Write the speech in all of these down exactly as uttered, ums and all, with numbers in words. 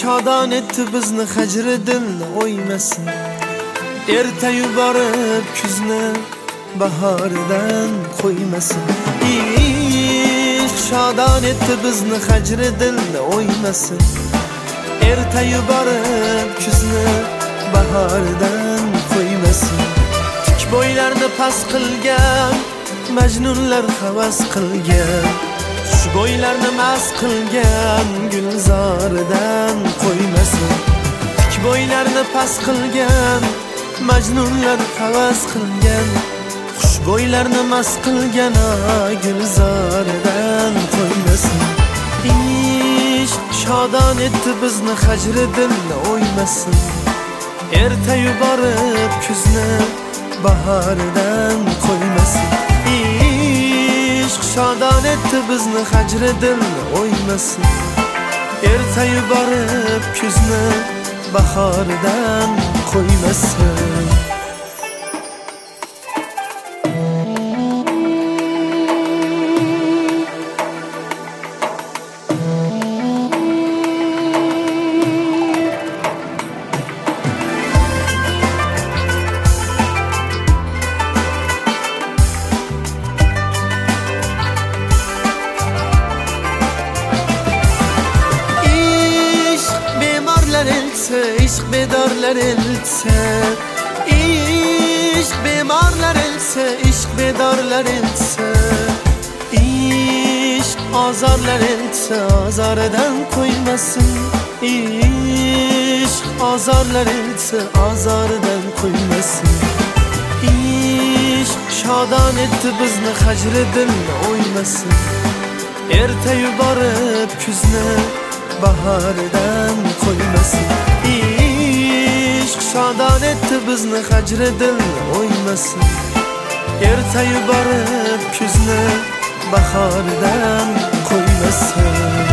shodon etdi bizni hajri dilni o'ymasin. Ertayu borib kuzni bahordan qo'ymasin. Ishq shodon etdi bizni hajri dilni o'ymasin. Ertayu borib kuzni bahordan qo'ymasin. Tik bo'ylarni past qilgan majnunlar havas qilgan, xushbo'ylarni mast qilgan gulzoridan qo'ymasin. Tik bo'ylarni past qilgan majnunlar havas qilgan, xushbo'ylarni mast qilgan gulzoridan qo'ymasin. Ishq shodon etdi bizni hajri dilni o'ymasin. Ertayu borib kuzni bahordan qo'ymasin. Ishq shodon etdi bizni hajri dilni o'ymasin. Ertayu borib kuzni bahordan qo'ymasin. İşq bedorlar eltsa, ishq bemorlar eltsa, ishq bedorlar eltsa, ishq ozorlar eltsa, ozoridan qo'ymasin. Ishq ozorlar eltsa, ozoridan qo'ymasin. Ishq shodon etdi bizni hajri dilni o'ymasin. Ertayu borib kuzni bahordan qo'ymasin. Ishq shodon etdi bizni hajri dilni o'ymasin. Ertayu borib kuzni bahordan qo'ymasin.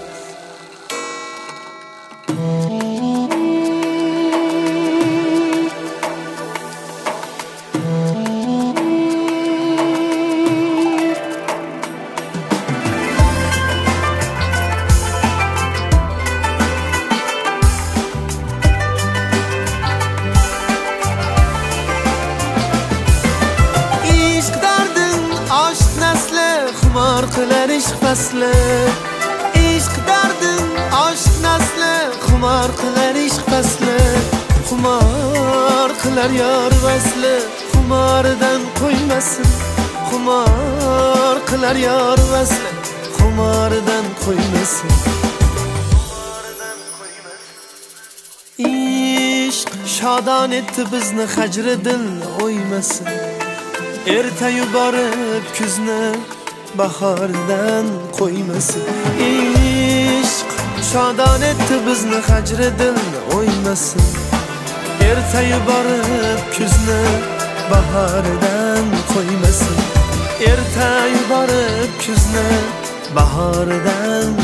Xumor qilar ishq fasli, ishq dardin oshq nasli. Xumor qilar ishq fasli, xumor qilar yor vasli. Xumoridan qo'ymasin, xumor qilar yor vasli. Xumoridan qo'ymasin. Ishq shodon etdi bizni hajri dilni o'ymasin. Ertayu borib kuzni bahordan qo'ymasin. Ishq shodon etdi bizni hajri dilni o'ymasin. Ertayu borib kuzni bahordan qo'ymasin. Ertayu borib kuzni bahordan